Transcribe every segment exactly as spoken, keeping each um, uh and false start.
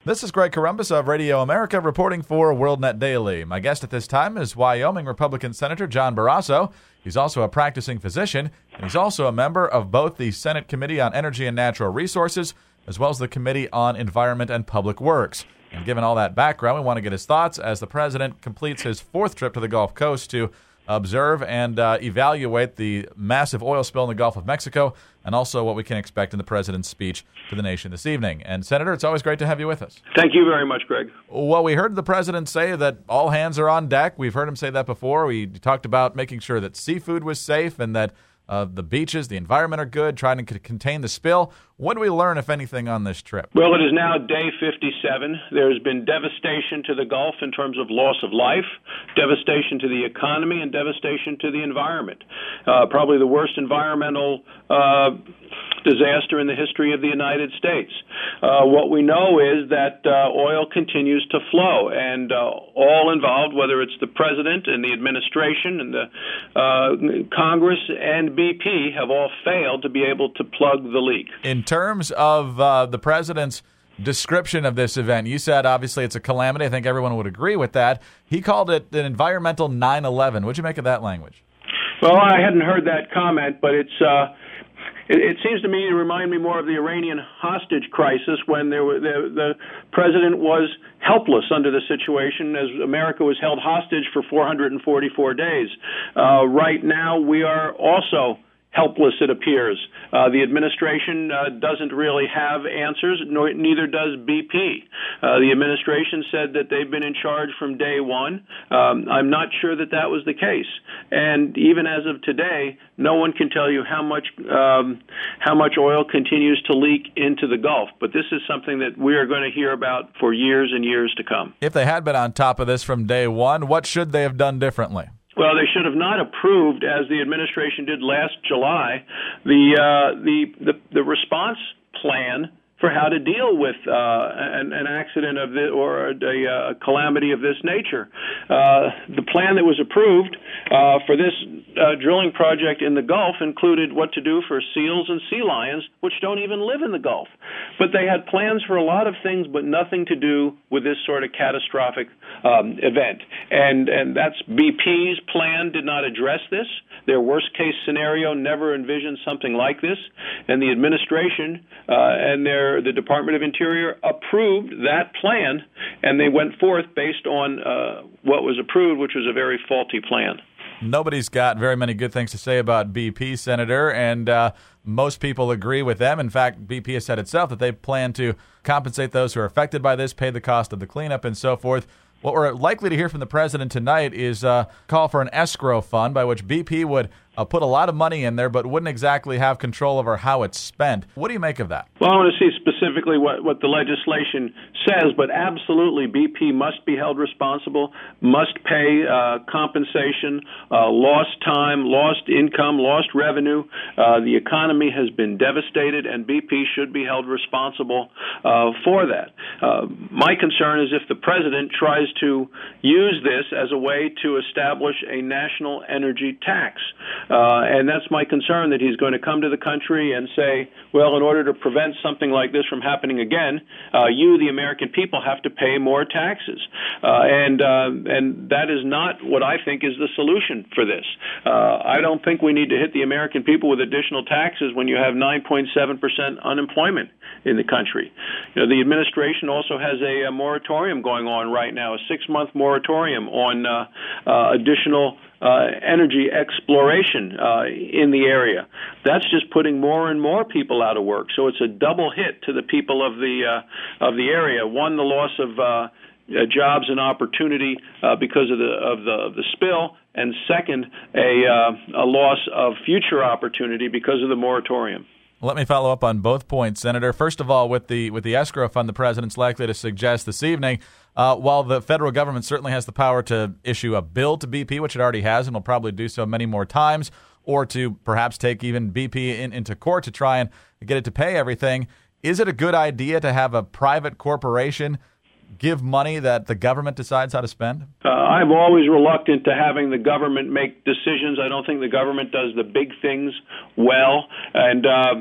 This is Greg Corombos of Radio America reporting for WorldNet Daily. My guest at this time is Wyoming Republican Senator John Barrasso. He's also a practicing physician, and he's also a member of both the Senate Committee on Energy and Natural Resources, as well as the Committee on Environment and Public Works. And given all that background, we want to get his thoughts as the president completes his fourth trip to the Gulf Coast to observe and uh, evaluate the massive oil spill in the Gulf of Mexico, and also what we can expect in the president's speech to the nation this evening. And, Senator, it's always great to have you with us. Thank you very much, Greg. Well, we heard the president say that all hands are on deck. We've heard him say that before. We talked about making sure that seafood was safe and that Uh, the beaches, the environment are good, trying to c- contain the spill. What do we learn, if anything, on this trip? Well, it is now day fifty-seven. There's been devastation to the Gulf in terms of loss of life, devastation to the economy, and devastation to the environment. Uh, probably the worst environmental uh, disaster in the history of the United States. Uh, what we know is that uh, oil continues to flow, and uh, all involved, whether it's the president and the administration and the uh, Congress and B P, have all failed to be able to plug the leak. In terms of uh, the president's description of this event, you said obviously it's a calamity. I think everyone would agree with that. He called it an environmental nine eleven. What'd you make of that language? Well, I hadn't heard that comment, but it's uh, it, it seems to me to remind me more of the Iranian hostage crisis when there were, the, the president was helpless under the situation as America was held hostage for four hundred forty-four days. Uh, right now, we are also helpless, it appears. Uh, the administration uh, doesn't really have answers, nor, neither does B P. Uh, the administration said that they've been in charge from day one. Um, I'm not sure that that was the case. And even as of today, no one can tell you how much um, how much oil continues to leak into the Gulf. But this is something that we are going to hear about for years and years to come. If they had been on top of this from day one, what should they have done differently? Well, they should have not approved, as the administration did last July, the uh, the, the the response plan for how to deal with uh, an, an accident of this or a, a calamity of this nature. Uh, the plan that was approved uh, for this uh, drilling project in the Gulf included what to do for seals and sea lions, which don't even live in the Gulf. But they had plans for a lot of things, but nothing to do with this sort of catastrophic um, event. And and that's B P's plan did not address this. Their worst-case scenario never envisioned something like this, and the administration uh, and their the Department of Interior approved that plan, and they went forth based on uh, what was approved, which was a very faulty plan. Nobody's got very many good things to say about B P, Senator, and uh, most people agree with them. In fact, B P has said itself that they plan to compensate those who are affected by this, pay the cost of the cleanup, and so forth. What we're likely to hear from the president tonight is a call for an escrow fund by which B P would uh, put a lot of money in there but wouldn't exactly have control over how it's spent. What do you make of that? Well, I want to see specifically what, what the legislation says, but absolutely B P must be held responsible, must pay uh, compensation, uh, lost time, lost income, lost revenue. Uh, the economy has been devastated, and B P should be held responsible uh, for that. Uh, my concern is if the president tries to use this as a way to establish a national energy tax. Uh, and that's my concern, that he's going to come to the country and say, well, in order to prevent something like this from happening again, uh, you, the American people, have to pay more taxes. Uh, and uh, and that is not what I think is the solution for this. Uh, I don't think we need to hit the American people with additional taxes when you have nine point seven percent unemployment in the country. You know, the administration also has a, a moratorium going on right now, a six-month moratorium on uh, uh, additional Uh, energy exploration uh, in the area. That's just putting more and more people out of work. So it's a double hit to the people of the uh, of the area. One, the loss of uh, uh, jobs and opportunity uh, because of the of the of the spill, and second, a uh, a loss of future opportunity because of the moratorium. Let me follow up on both points, Senator. First of all, with the with the escrow fund the president's likely to suggest this evening, uh, while the federal government certainly has the power to issue a bill to B P, which it already has and will probably do so many more times, or to perhaps take even B P in, into court to try and get it to pay everything, is it a good idea to have a private corporation give money that the government decides how to spend? Uh, I'm always reluctant to having the government make decisions. I don't think the government does the big things well. And uh,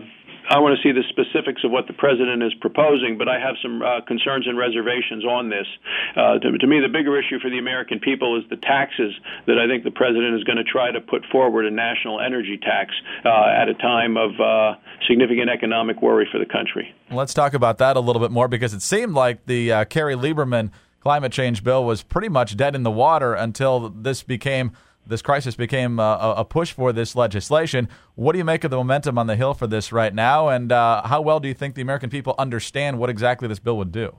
I want to see the specifics of what the president is proposing, but I have some uh, concerns and reservations on this. Uh, to, to me, the bigger issue for the American people is the taxes that I think the president is going to try to put forward, a national energy tax uh, at a time of uh, significant economic worry for the country. Let's talk about that a little bit more, because it seemed like the uh, Kerry Lieberman climate change bill was pretty much dead in the water until this became this crisis became uh, a push for this legislation. What do you make of the momentum on the Hill for this right now, and uh, how well do you think the American people understand what exactly this bill would do?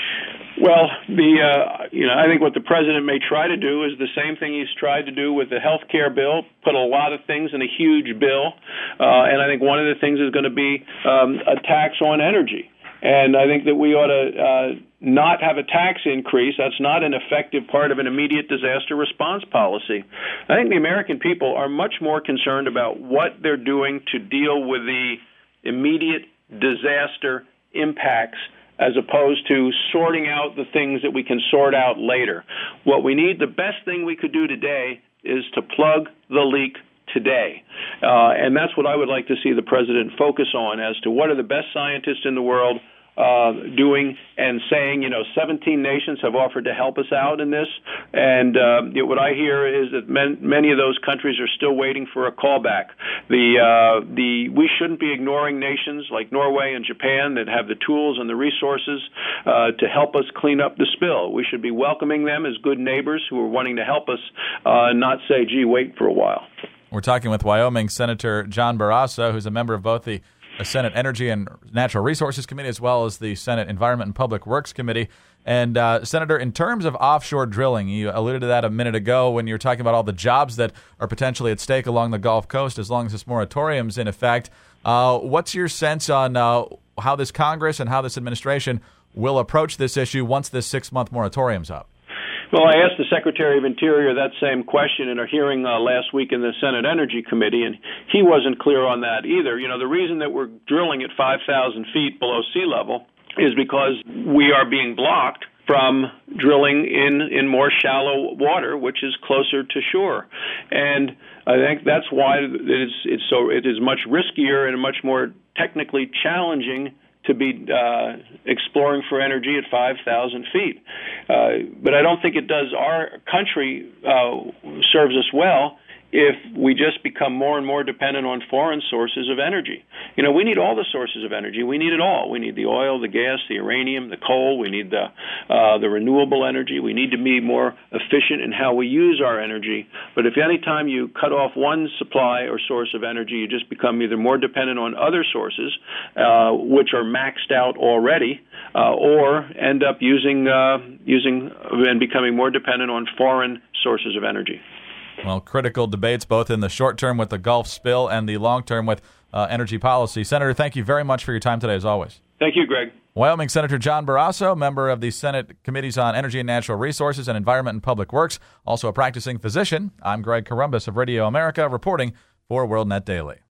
Well, the uh, you know, I think what the president may try to do is the same thing he's tried to do with the health care bill, put a lot of things in a huge bill, uh, and I think one of the things is going to be um, a tax on energy. And I think that we ought to uh, not have a tax increase. That's not an effective part of an immediate disaster response policy. I think the American people are much more concerned about what they're doing to deal with the immediate disaster impacts as opposed to sorting out the things that we can sort out later. What we need, the best thing we could do today is to plug the leak today. Uh, and that's what I would like to see the president focus on, as to what are the best scientists in the world uh, doing and saying. You know, seventeen nations have offered to help us out in this. And uh, you know, what I hear is that men, many of those countries are still waiting for a callback. The, uh, the, we shouldn't be ignoring nations like Norway and Japan that have the tools and the resources uh, to help us clean up the spill. We should be welcoming them as good neighbors who are wanting to help us, uh, not say, gee, wait for a while. We're talking with Wyoming Senator John Barrasso, who's a member of both the Senate Energy and Natural Resources Committee as well as the Senate Environment and Public Works Committee. And, uh, Senator, in terms of offshore drilling, you alluded to that a minute ago when you were talking about all the jobs that are potentially at stake along the Gulf Coast as long as this moratorium's in effect. Uh, what's your sense on uh, how this Congress and how this administration will approach this issue once this six-month moratorium's up? Well, I asked the Secretary of Interior that same question in a hearing uh, last week in the Senate Energy Committee, and he wasn't clear on that either. You know, the reason that we're drilling at five thousand feet below sea level is because we are being blocked from drilling in, in more shallow water, which is closer to shore. And I think that's why it is, it's so, it is much riskier and much more technically challenging to be uh, exploring for energy at five thousand feet. Uh, but I don't think it does our country uh, serves us well if we just become more and more dependent on foreign sources of energy. You know, we need all the sources of energy. We need it all. We need the oil, the gas, the uranium, the coal. We need the uh, the renewable energy. We need to be more efficient in how we use our energy. But if any time you cut off one supply or source of energy, you just become either more dependent on other sources, uh, which are maxed out already, uh, or end up using uh, using and becoming more dependent on foreign sources of energy. Well, critical debates both in the short term with the Gulf spill and the long term with uh, energy policy. Senator, thank you very much for your time today, as always. Thank you, Greg. Wyoming Senator John Barrasso, member of the Senate Committees on Energy and Natural Resources and Environment and Public Works, also a practicing physician. I'm Greg Corombos of Radio America, reporting for WorldNet Daily.